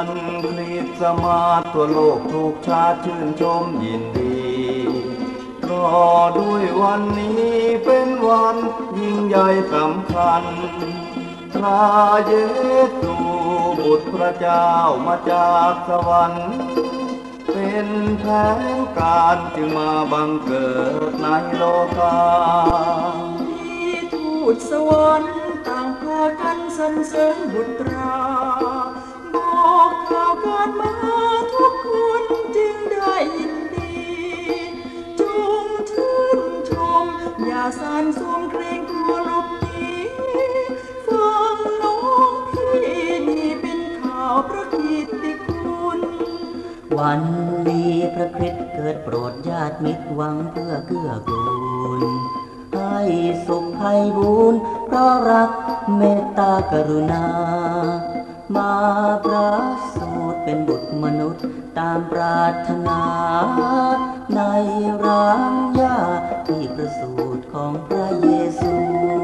วันคริสต์มาสทั่วโลกทุกชาติชื่นชมยินดีรอด้วยวันนี้เป็นวันยิ่งใหญ่สำคัญพระเยซูบุตรพระเจ้ามาจากสวรรค์เป็นแผนการจึงมาบังเกิดในโลกาที่ทูตสวรรค์ต่างพากันสรรเสริญบุตราบอกข่าวการมาทุกคนจึงได้ยินดีจงชื่นชมอย่าสานสวมเกรงกลัวหลบหนีฟังน้องพี่นี่เป็นข่าวพระกิตติคุณวันนี้พระคริสต์เกิดโปรดญาติมิตรหวังเพื่อเกื้อกูลให้สุขให้บุญเพราะรักเมตตากรุณามาประสูติเป็นบุตรมนุษย์ตามปรารถนาในร่างยาที่ประสูติของพระเยซู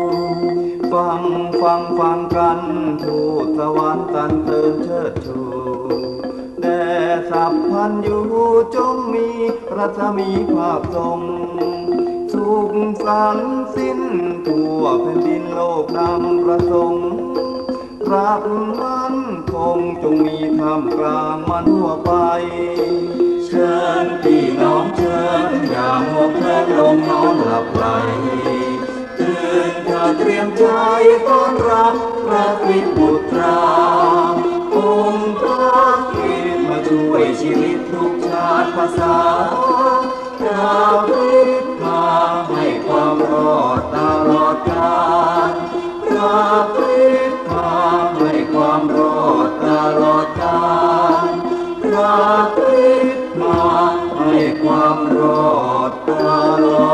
ฟังกันทูตสวรรค์สรรเสริญเชิดชูแด่สัพพัญญูจงมีรัศมีภาพทรงสุขสันต์สิ้นทั่วแผ่นดินโลกนำประสงค์รักมั่นคงจงมีท่ามกลางมนุษย์ไปเชิญพี่น้องเชิญอย่ามัวเพลินลงนอนหลับไหลตื่นเถิดเตรียมใจต้อนรับพระคริสต์บุตราองค์พระคริสต์มาช่วยชีวิตทุกชาติภาษาพระคริสต์มาให้ความรอดตลอดกาลพระคริสต์มาให้ความรอดตลอดกาลพระคริสต์มาให้ความรอดตลอด